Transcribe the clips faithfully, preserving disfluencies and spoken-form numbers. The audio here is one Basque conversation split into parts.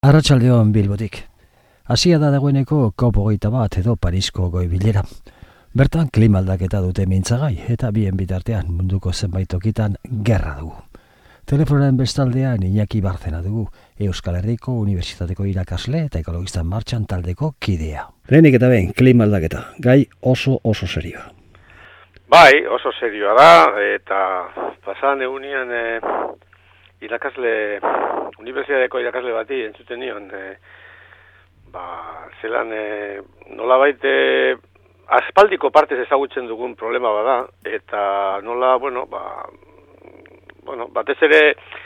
Arratsaldeon Bilbotik. Hasia da dagoeneko COP hogeita bat edo Parisko goi bilera. Bertan klima aldaketa dute mintzagai eta bien bitartean munduko zenbait tokitan gerra dugu. Telefonoaren bestaldean Iñaki Barzena dugu, Euskal Herriko Unibertsitateko irakasle eta ekologista martxan taldeko kidea. Lehenik eta behin, klima aldaketa, gai oso oso serioa. Bai, oso serioa da, eta pasan egunean e, irakasle, unibertsitateko irakasle bati entzuten nion, e, ba, zelan e, nolabait e, aspaldiko partez ezagutzen dugun problema bada, eta nola, bueno, ba, bueno, batez ere,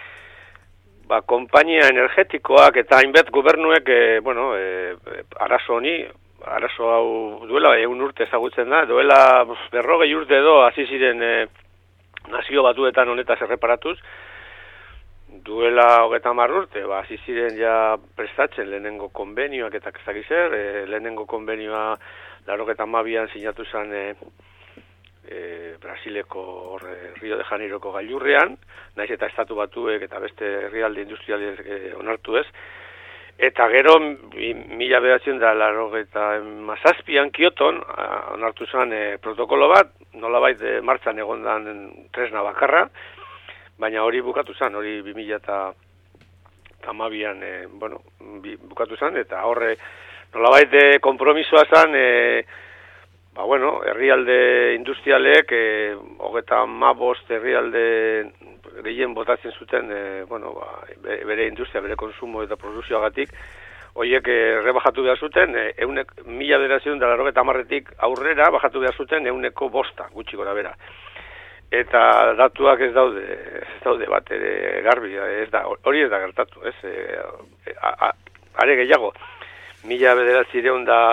ba, konpainia energetikoak eta hainbat gobernuek, e, bueno, e, arazo honi, arazo hau duela egun urte ezagutzen da, duela berrogei urte edo hasi ziren e, nazio batuetan honetaz erreparatuz, duela hogeita hamar urte, ba, hasi ziren ja prestatzen lehenengo konbenioak eta kezakizer, e, lehenengo konbenioa laurogeita hamabian sinatu zen e, e, Brasileko or, Rio de Janeiroko gailurrean, naiz eta estatu batuek eta beste herrialde industrialez e, onartu ez, eta gero mila bederatziehun eta laurogeita hamazazpian Kioton onartu zen e, protokolo bat, nolabait e, martxan egondan tresna bakarra, baina hori bukatu zen, hori bi mila hamabian e, bueno, bukatu zen, eta horre nolabait e, kompromisoa zen, e, ba, bueno, herrialde industrialek, e, hogeita hamabost herrialde gehien botatzen zuten, e, bueno, ba, bere industria, bere konsumo eta produzioagatik, horiek e, rebajatu behar zuten, e, eunek, mila bederatziehun eta laurogeita hamarretik aurrera bajatu behar zuten euneko bosta, gutxi gora bera. Eta datuak ez daude, ez daude bat ere garbi, ez da, hori ez da gertatu, ez, e, a, a, are gehiago, mila bederatziehun da,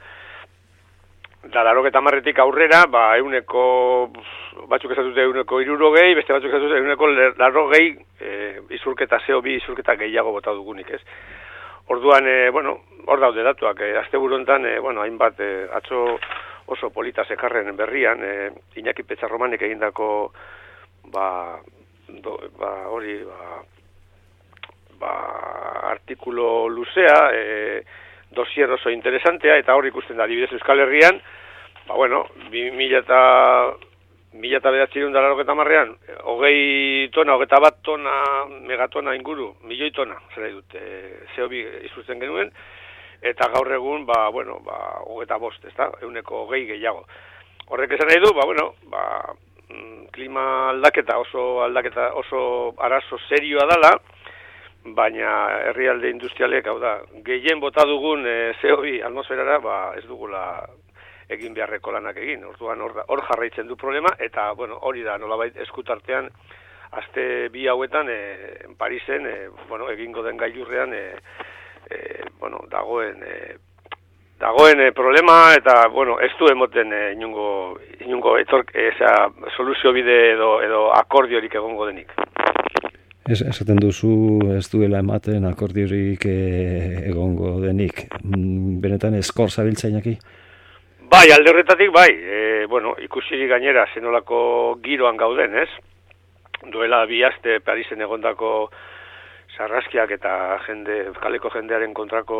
da laurogeita hamarretik aurrera, ba, euneko, batzuk esatute euneko hirurogei, beste batzuk esatute euneko laurogei, e, izurketa C O bi izurketa gehiago bota dugunik, ez. Orduan, e, bueno, hor daude datuak, e, asteburu hontan, e, bueno, hainbat, e, atzo, oso polita zekarren berrian, e, Iñaki Petxarromanek egindako, ba, do, ba hori, ba, ba, artikulo luzea, e, dosier oso interesantea, eta hor ikusten da, adibidez Euskal Herrian, ba, bueno, bi mila eta mila eta bederatziehun eta laurogeita hamarrean, hogei tona, hogeita bat tona, megatona inguru, milioi tona, zera dut, e, C O bi izuzten genuen, eta gaur egun, ba, bueno, ba, hogeita bost, ez da, euneko hogei gehiago. Horrek esan nahi du, ba, bueno, ba, klima aldaketa oso aldaketa oso arazo serioa dala, baina herrialde industrialek, hau da, gehien bota dugun e, C O bi atmosferara, ba, ez dugula egin beharreko lanak egin. Orduan hor, hor jarraitzen du problema, eta, bueno, hori da, nolabait eskutartean, aste bi hauetan, e, Parisen, e, bueno, egingo den gailurrean, e, E, bueno, dagoen e, dagoen e, problema eta bueno, ez du emoten e, inungo inungo etork esa soluzio bide edo edo akordiorik egongo denik. Ez esaten duzu ez duela ematen akordiorik e, egongo denik. Benetan eskor zabiltzainaki? Bai, alde horretatik bai, e, bueno, ikusirik gainera zenolako giroan gauden, ez? Duela bi aste Parisen egondako sarraskiak eta jende, kaleko jendearen kontrako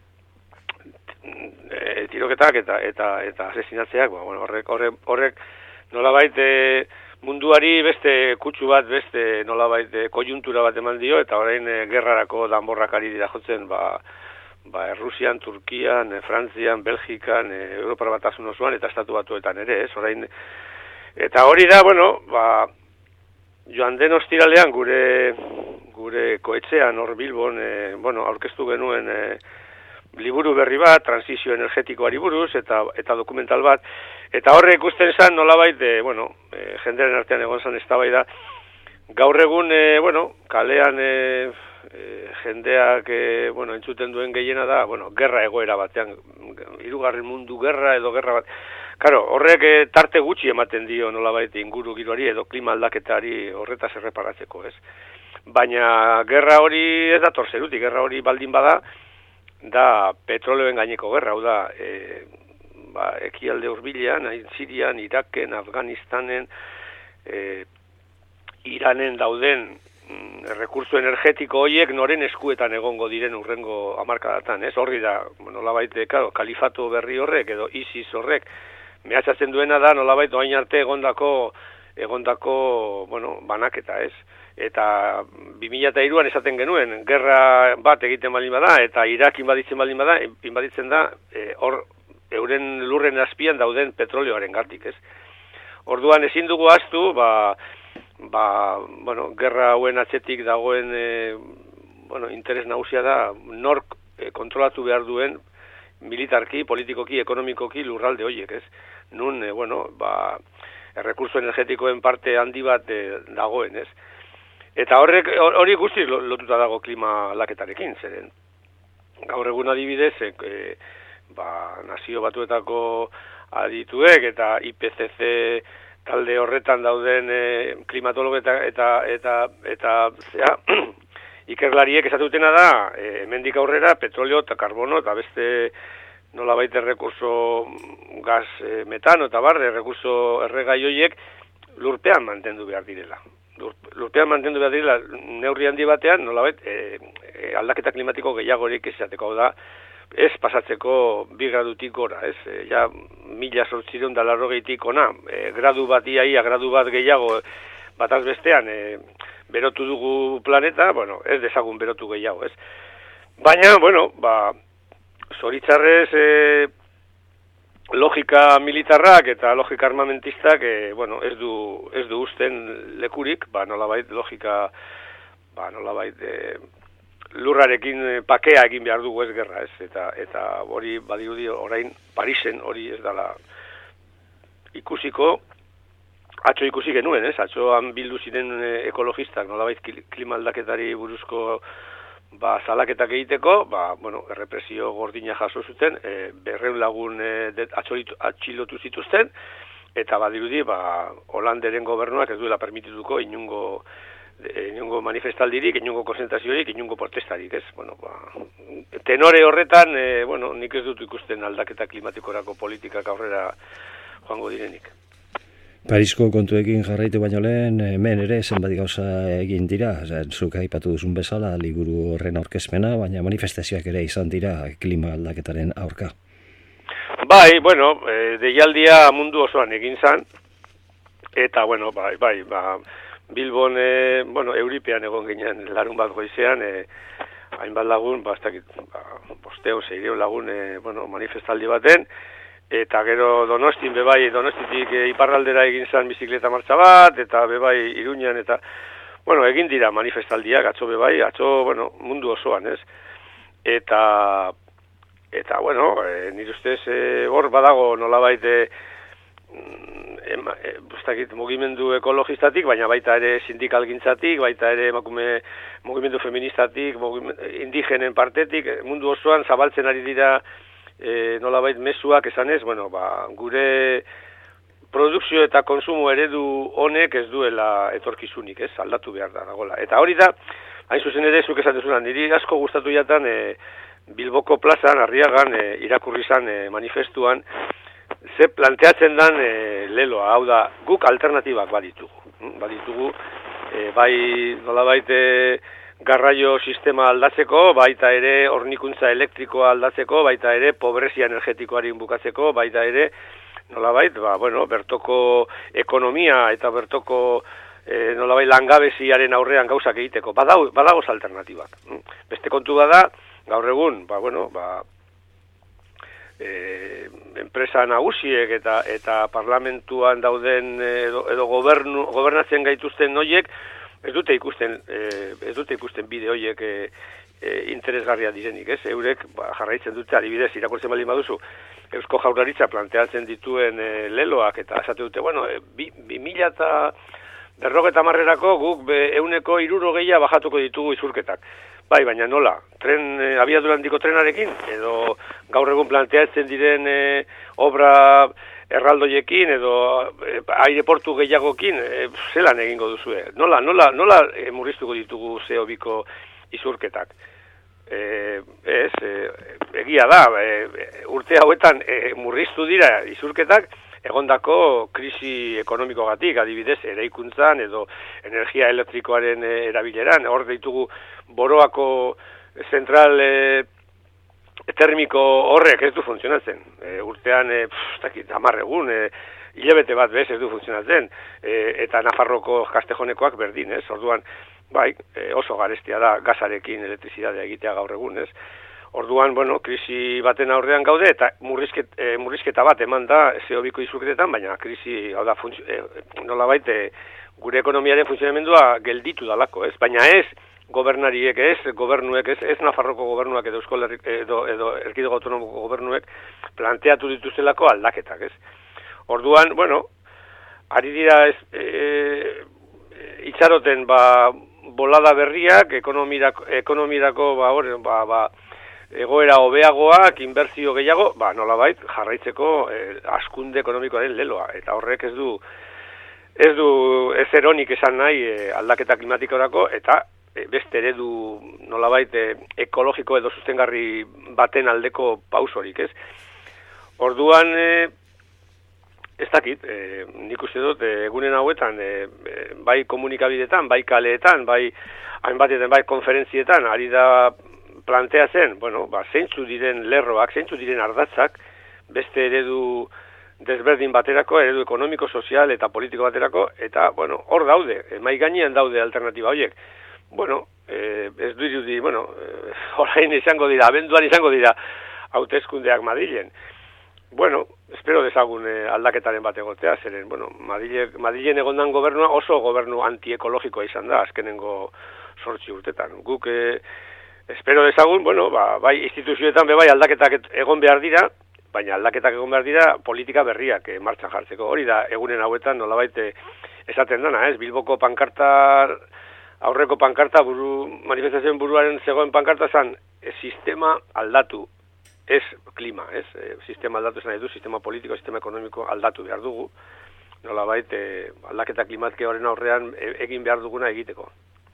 e, tiroketak eta eta eta asesinatzeak, ba, bueno, horrek, horrek, horrek nolabait e, munduari beste kutsu bat, beste nolabait e, kojuntura bat eman dio, eta orain e, gerrarako danborrak ari dira jotzen, ba, ba, Errusian, Turkian, e, Frantzian, Belgikan, e, Europar Batasun osoan, eta estatu batuetan ere, ez, orain, eta hori da, bueno, ba, joan den ostiralean gure gure koetxean hor Bilbon, e, bueno, aurkeztu genuen e, liburu berri bat, transizio energetikoari buruz, eta eta dokumental bat, eta horre ikusten zen nolabait, e, bueno, e, jenderen artean egon zen eztabaida, gaur egun, e, bueno, kalean e, e, jendeak, e, bueno, entzuten duen gehiena da, bueno, gerra egoera batean, hirugarren mundu gerra edo gerra bat, Karo, horrek e, tarte gutxi ematen dio nolabait inguru giroari edo klima aldaketari horretaz erreparatzeko, ez? Baina gerra hori ez dator zerutik, gerra hori baldin bada, da petroleoen gaineko gerra, hau da, e, ba, ekialde hurbilean, Sirian, Iraken, Afganistanen, e, Iranen dauden errekurso energetiko horiek noren eskuetan egongo diren urrengo hamarkadatan, ez? Horri da, nolabait, claro, kalifato berri horrek edo ISIS horrek mehatxatzen duena da nolabait orain arte egondako egondako, bueno, banaketa, ez? Eta bi mila hiruan esaten genuen, gerra bat egiten baldin bada eta Irak inbaditzen baldin bada, inbaditzen da hor e, euren lurren azpian dauden petrolioaren gatik, ez? Orduan ezin dugu ahaztu, ba ba, bueno, gerra hauen atzetik dagoen e, bueno, interes nagusia da nork e, kontrolatu behar duen militarki, politikoki, ekonomikoki lurralde horiek, ez? Nun, e, bueno, ba, errekurso energetikoen parte handi bat e, dagoen, ez? Eta horrek hori guztiz lotuta dago klima aldaketarekin, zeren gaur egun adibidez, e, e, ba, Nazio Batuetako adituek eta I P C C talde horretan dauden e, klimatologo eta eta eta eta zera, ikerlariek esatu dutena da, e, hemendik aurrera petrolio eta karbono eta beste nolabait errekurso gas, e, metano eta bar, errekurso erregai horiek lurpean mantendu behar direla. Lur, lurpean mantendu behar direla neurri handi batean, nolabait e, e, aldaketa klimatiko gehiagorik izateko da, ez pasatzeko bi gradutik gora, ez? E, ja, mila sortzireun da larrogeitik ona, e, gradu bat iaia, gradu bat gehiago bataz bestean e, berotu dugu planeta, bueno, ez dezagun berotu gehiago, ez? Baina, bueno, ba, zoritzarrez e, logika militarrak eta logika armamentistak, e, bueno, ez du, ez du usten lekurik, ba, nolabait logika, ba, nolabait, e, lurrarekin pakea egin behar dugu ez gerra, ez, eta eta hori badirudi orain Parisen hori ez dala ikusiko, atzo ikusi genuen, ez, atzoan bildu ziren ekologistak, nolabait klima aldaketari buruzko ba, zalaketak egiteko, ba, bueno, errepresio gordina jaso zuten, e, berreun lagun e, atxilotu zituzten, eta badirudi, ba, Holanderen gobernuak ez duela permitituko inungo inungo manifestaldirik, inungo konzentraziorik, inungo protestarik, ez? Bueno, ba, tenore horretan, e, bueno, nik ez dut ikusten aldaketa klimatikorako politikak aurrera joango direnik. Parisko kontuekin jarraitu baino lehen, hemen ere zenbat gauza egin dira, zuk aipatu duzun bezala, liburu horren aurkezpena, baina manifestazioak ere izan dira klima aldaketaren aurka. Bai, bueno, e, deialdia mundu osoan egin zan, eta, bueno, bai, bai, ba, Bilbon, e, bueno, Euripean egon ginen larun bat goizean, e, hainbat lagun, ba, ez dakit, ba, bosteun, seireun lagun, e, bueno, manifestaldi baten, eta gero Donostin, bebai, Donostitik e, iparraldera egin zen bizikleta martxa bat, eta bebai Iruñan, eta, bueno, egin dira manifestaldiak, atzo bebai, atzo, bueno, mundu osoan, ez? Eta, eta, bueno, e, nire ustez, e, hor badago nolabait, e, Ema, e, bustakit, mugimendu ekologistatik, baina baita ere sindikalgintzatik, baita ere emakume mugimendu feministatik, mugimendu, indigenen partetik, mundu osoan zabaltzen ari dira e, nolabait mezuak esanez, bueno, ba, gure produkzio eta konsumo eredu honek ez duela etorkizunik, ez, aldatu behar da dagoela. Eta hori da, hain zuzen ere, zuk esatezunan, niri asko gustatu jatan e, Bilboko plazan, Arriagan, e, irakurri zan e, manifestuan, ze planteatzen dan e, leloa, hau da, guk alternatibak baditugu. Baditugu, e, bai nolabait e, garraio sistema aldatzeko, baita ere hornikuntza elektrikoa aldatzeko, baita ere pobrezia energetikoari bukatzeko, baita ere nolabait, ba, bueno, bertoko ekonomia eta bertoko e, nolabait langabeziaren aurrean gauzak egiteko. Badago, badagoz alternatibak. Beste kontu bada, gaur egun, ba, bueno, ba, E, enpresa nagusiek eta eta parlamentuan dauden edo, edo gobernu, gobernatzen gaituzten noiek ez dute ikusten e, ez dute ikusten bide horiek e, e, interesgarria direnik, ez? Eurek ba, jarraitzen dute adibidez irakurtzen baldin baduzu Eusko Jaurlaritza planteatzen dituen e, leloak eta esate dute, bueno, e, bi, bi mila eta berrogeta marrerako guk ehuneko hirurogeia bajatuko ditugu isurketak. Bai, baina nola, tren, e, abiadura handiko trenarekin, edo gaur egun planteatzen diren e, obra erraldoiekin, edo e, aireportu gehiagokin, e, zelan egingo duzue. Nola, nola, nola e, murriztuko ditugu C O biko isurketak. E, ez, e, egia da, e, urte hauetan e, murriztu dira isurketak, egondako krisi ekonomikogatik, adibidez, eraikuntzan edo energia elektrikoaren erabileran, hor ditugu Boroako zentral e, termiko horrek ez du funtzionatzen. E, urtean, e, pff, hamar egun, e, hilabete bat bez ez du funtzionatzen, e, eta Nafarroko Kastejonekoak berdin, ez? Orduan, bai, e, oso garestia da gasarekin elektrizidadea egitea gaur egun, ez? Orduan, bueno, krisi baten aurrean gaude, eta murrizket, e, murrizketa bat eman da C O biko isurketetan, baina krisi, hau da, e, nolabait, e, gure ekonomiaren funtzionamendua gelditu dalako, ez? Baina ez, gobernariek ez, gobernuek ez, ez Nafarroko gobernuak edo Euskal Herri, edo, edo Erkidego Autonomoko gobernuek planteatu dituztelako aldaketak, ez? Orduan, bueno, ari dira ez, e, itxaroten, ba, bolada berriak, ekonomirako, ekonomirako, ba, hor, ba, ba, egoera hobeagoak, inbertsio gehiago, ba, nolabait, jarraitzeko eh, askunde ekonomikoaren leloa, eta horrek ez du, ez du ez eronik esan nahi eh, aldaketa klimatikorako, eta eh, beste eredu nolabait eh, ekologiko edo sustengarri baten aldeko pausorik, ez? Orduan, eh, ez dakit, eh, nik uste dut, eh, egunen hauetan, eh, bai komunikabidetan, bai kaleetan, bai hainbatetan, bai konferentzietan, ari da planteatzen, bueno, ba, zeintzu diren lerroak, zeintzu diren ardatzak, beste eredu desberdin baterako, eredu ekonomiko, sozial eta politiko baterako, eta, bueno, hor daude, mai gainean daude alternatiba horiek. Bueno, eh, ez du irudi, bueno, eh, orain izango dira, abenduan izango dira, hauteskundeak Madrilen. Bueno, espero dezagun eh, aldaketaren bat egotea, zeren, bueno, Madrile, Madrilen egondan gobernua oso gobernu antiekologikoa izan da, azkenengo sortzi urtetan. Guk, eh, espero dezagun, bueno, ba, bai instituzioetan be bai aldaketak egon behar dira, baina aldaketak egon behar dira politika berriak eh, martxan jartzeko. Hori da, egunen hauetan nolabait eh, esaten dana, ez? Bilboko pankarta, aurreko pankarta, buru, manifestazioen buruaren zegoen pankarta zan, eh, sistema aldatu, ez klima, ez? Eh, sistema aldatu esan nahi du, sistema politiko, sistema ekonomiko aldatu behar dugu, nolabait eh, aldaketa klimatike horren aurrean e, egin behar duguna egiteko.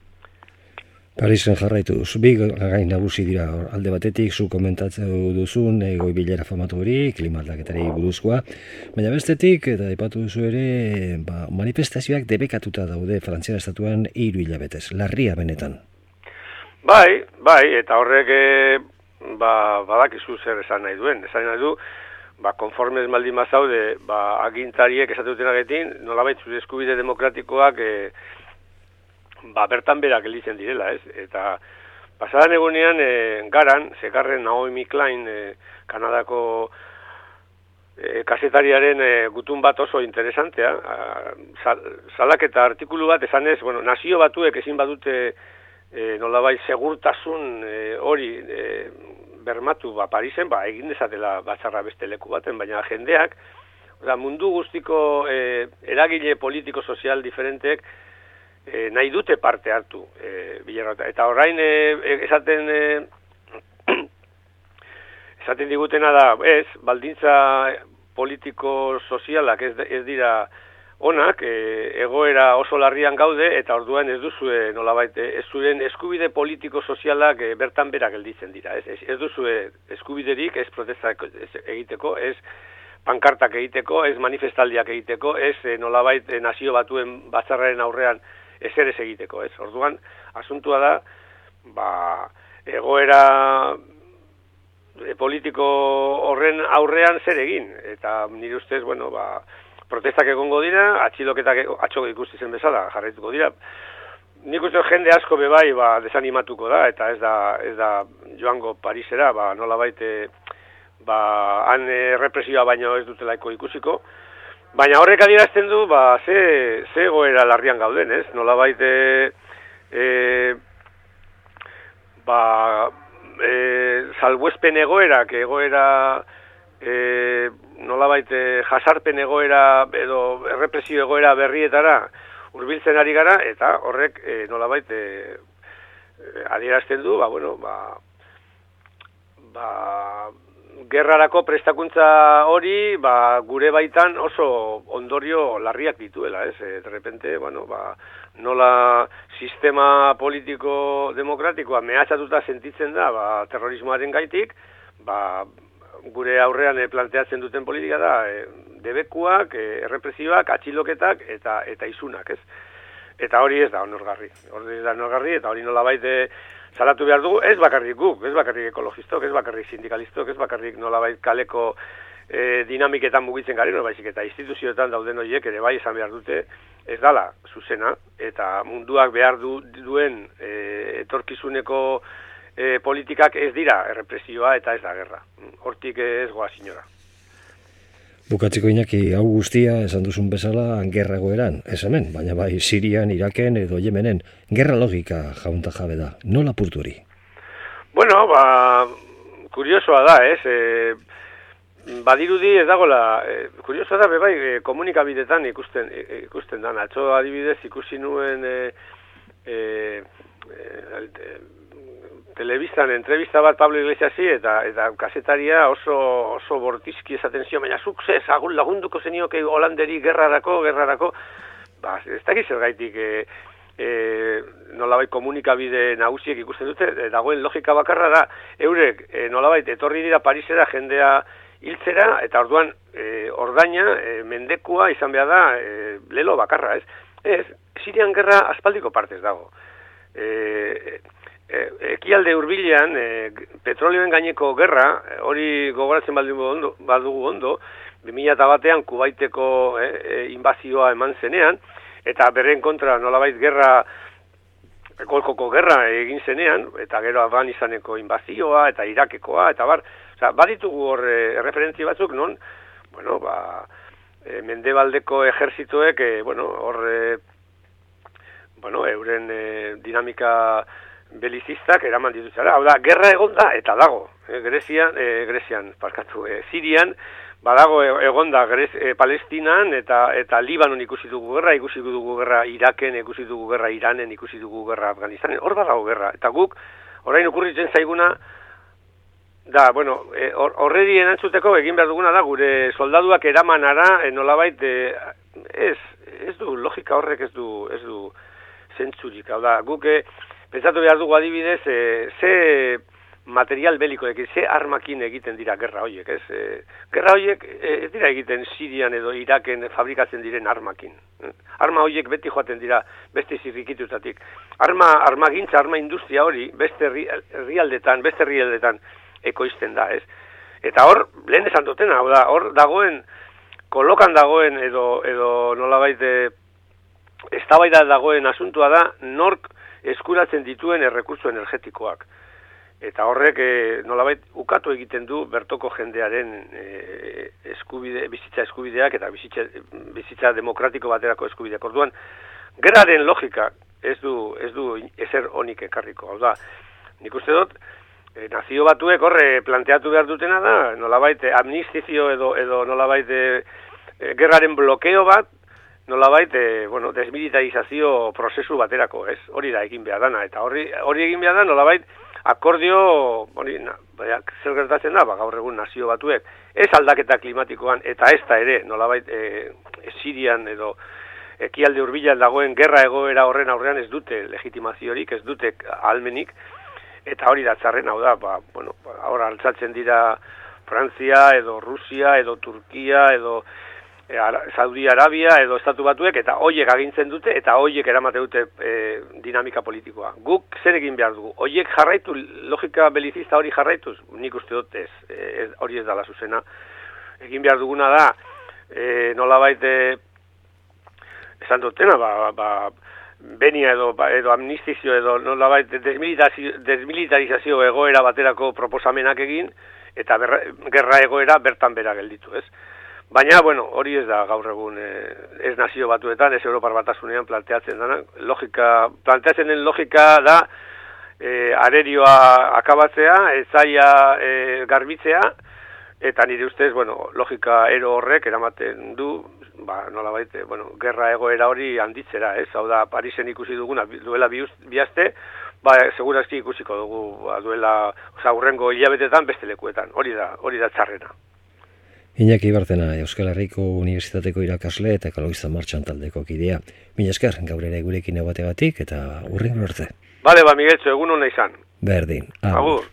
Parisen jarraituz, bi gain nagusi dira alde batetik, zu komentatzen duzun, goi bilera famatu hori, klima aldaketari buruzkoa, baina bestetik, eta aipatu duzu ere, ba, manifestazioak debekatuta daude Frantzian estatuan hiru hilabetez, larria benetan. Bai, bai, eta horrek, e, ba, badakizu zer esan nahi duen, esan nahi du, ba, konformez maldin mazaude, ba, agintariek esatu dutenagetin, nolabait zure eskubide demokratikoak, e, ba, bertan berak gelditzen direla, ez? Eta pasadan egunean e, garan, zekarren Naomi Klein, e, Kanadako e, kasetariaren e, gutun bat oso interesantea, sal, salaketa artikulu bat esanez, bueno, nazio batuek ezin badute e, nolabait segurtasun e, hori e, bermatu ba, Parisen, ba, egin dezatela batzarra beste leku baten, baina jendeak, oza, mundu guztiko e, eragile politiko sozial diferentek E, nahi dute parte hartu e, bilerrota. Eta orain e, esaten e, esaten digutena da, ez, baldintza politiko sozialak ez, ez dira onak, e, egoera oso larrian gaude, eta orduan ez duzue nolabait, ez zuen eskubide politiko sozialak e, bertan berak gelditzen dira. Ez, ez, ez duzue eskubiderik, ez protestak egiteko, ez pankartak egiteko, ez manifestaldiak egiteko, ez e, nolabait e, nazio batuen batzarraren aurrean ezer ez egiteko, ez? Orduan, asuntua da, ba, egoera e, politiko horren aurrean zer egin, eta nire ustez, bueno, ba, protestak egongo dira, atxiloketak atxoko ikusti zen bezala, jarraituko dira. Nik uste jende asko bebai, ba, desanimatuko da, eta ez da, ez da joango Parisera, ba, nolabait, ba, han e, represioa baino ez dutelaiko ikusiko, baina horrek adierazten du, ba, ze, ze egoera larrian gauden, ez? Nolabait, e, e, ba, e, salbuespen egoerak, egoera, e, nolabait, e, jasarpen egoera, edo errepresio egoera berrietara hurbiltzen ari gara, eta horrek, e, nolabait, e, adierazten du, ba, bueno, ba, ba, gerrarako prestakuntza hori, ba, gure baitan oso ondorio larriak dituela, ez? E, de repente, bueno, ba, nola sistema politiko demokratikoa mehatxatuta sentitzen da, ba, terrorismoaren gaitik, ba, gure aurrean e, planteatzen duten politika da, e, debekuak, e, errepresioak, atxiloketak eta eta isunak, ez? Eta hori ez da onorgarri. Hori ez da onorgarri, eta hori nolabait e, salatu behar dugu, ez bakarrik guk, ez bakarrik ekologistok, ez bakarrik sindikalistok, ez bakarrik nolabait kaleko e, dinamiketan mugitzen garen, baizik eta instituzioetan dauden horiek ere bai esan behar dute, ez dala zuzena, eta munduak behar du, duen e, etorkizuneko e, politikak ez dira errepresioa eta ez da gerra. Hortik ez goa sinora. Bukatzeko Iñaki, hau guztia, esan duzun bezala, gerra egoeran, ez hemen, baina bai Sirian, Iraken edo Yemenen, gerra logika jaunta jabe da, nola apurtu hori? Bueno, ba, kuriosoa da, ez, e, badirudi ez dagoela, e, kuriosoa da, bebai, e, komunikabidetan ikusten, e, ikusten da, atzo adibidez ikusi nuen e, e, e, telebistan entrevista bat Pablo Iglesiasi eta eta kasetaria oso oso bortizki esaten zio, baina zuk ze agun lagunduko zenioke Holanderi gerrarako, gerrarako, ba, ez dakit zergaitik e, e, nolabait komunikabide nagusiek ikusten dute, e, dagoen logika bakarra da, eurek e, nolabait etorri dira Parisera jendea hiltzera, eta orduan e, ordaina, e, mendekua izan behar da e, lelo bakarra, ez? Ez, Sirian gerra aspaldiko partez dago. E, Ekialde hurbilean, e, petrolioen gaineko gerra, hori gogoratzen baldin ondo, badugu ondo, bi mila batean Kubaiteko e, e, inbazioa eman zenean, eta berren kontra nolabait gerra, Golkoko gerra egin zenean, eta gero Afganistaneko inbazioa, eta Irakekoa, eta bar, oza, baditugu hor e, referentzi batzuk, non, bueno, ba, e, Mendebaldeko ejerzitoek, e, bueno, hor, e, bueno, euren e, dinamika belizistak eraman dituzara. Hau da, gerra egon da, eta dago. E, Grezian, e, Grezian, parkatu, e, Sirian, badago egon da Grez, e, Palestinan, eta eta Libanon ikusi dugu gerra, ikusi dugu gerra Iraken, ikusi dugu gerra Iranen, ikusi dugu gerra Afganistanen, hor badago gerra. Eta guk, orain okurritzen zaiguna, da, bueno, e, horreri erantzuteko egin behar duguna da, gure soldaduak eramanara, e, nolabait, e, ez, ez du, logika horrek ez du, ez du zentzurik. Hau da, guk, e, pentsatu behar dugu adibidez, e, ze material belikoekin, ze armakin egiten dira gerra horiek, ez? E, gerra horiek e, ez dira egiten Sirian edo Iraken fabrikatzen diren armakin. Arma horiek beti joaten dira beste zirrikitutatik. Arma, armagintza, arma industria hori beste herrialdetan, beste herrialdetan ekoizten da, ez? Eta hor, lehen esan dutena, hau da, hor dagoen, kolokan dagoen edo, edo nolabait eztabaida dagoen asuntua da, nork eskuratzen dituen errekurtso energetikoak. Eta horrek e, nolabait ukatu egiten du bertoko jendearen e, eskubide, bizitza eskubideak eta bizitza, bizitza demokratiko baterako eskubideak. Orduan, gerraren logika ez du, ez du ezer onik ekarriko. Hau da, nik uste dut, e, nazio batuek horre planteatu behar dutena da, nolabait amnistizio edo, edo nolabait e, e, gerraren blokeo bat, nolabait, e, bueno, desmilitarizazio prozesu baterako, ez? Hori da egin behar dana, eta hori, hori egin behar da, nolabait, akordio, hori, na, baya, zer gertatzen da, ba, gaur egun nazio batuek, ez aldaketa klimatikoan, eta ez da ere, nolabait, e, Sirian edo ekialde hurbilan dagoen gerra egoera horren aurrean ez dute legitimaziorik, ez dute ahalmenik, eta hori da txarren, hau da, ba, bueno, hor altzatzen dira Frantzia, edo Rusia, edo Turkia, edo Saudi Arabia edo Estatu Batuek, eta hoiek agintzen dute, eta hoiek eramate dute e, dinamika politikoa. Guk zer egin behar dugu? Hoiek jarraitu, logika belizista hori jarraituz? Nik uste dut ez, ez, hori ez dala zuzena. Egin behar duguna da, e, nolabait, e, esan dutena, ba, ba, benia edo, ba, edo amnistizio edo nolabait desmilitarizazio egoera baterako proposamenak egin, eta berra, gerra egoera bertan bera gelditu, ez? Baina, bueno, hori ez da gaur egun eh, ez nazio batuetan, ez Europar Batasunean planteatzen dana. Logika, planteatzen den logika da eh, arerioa akabatzea, ezaia eh, garbitzea, eta nire ustez, bueno, logika ero horrek eramaten du, ba, nolabait, bueno, gerra egoera hori handitzera, ez? Hau da, Parisen ikusi duguna duela bi, bi aste, ba, segurazki ikusiko dugu, ba, duela, oza, hurrengo hilabetetan beste lekuetan, hori da, hori da txarrena. Iñaki Bartena, Euskal Herriko Unibertsitateko irakasle eta ekologista martxan taldeko kidea. Mila esker, gaur ere gurekin egoteagatik eta hurrengo arte. Bale, ba, Migueltxo, egun hona izan. Berdin. Agur.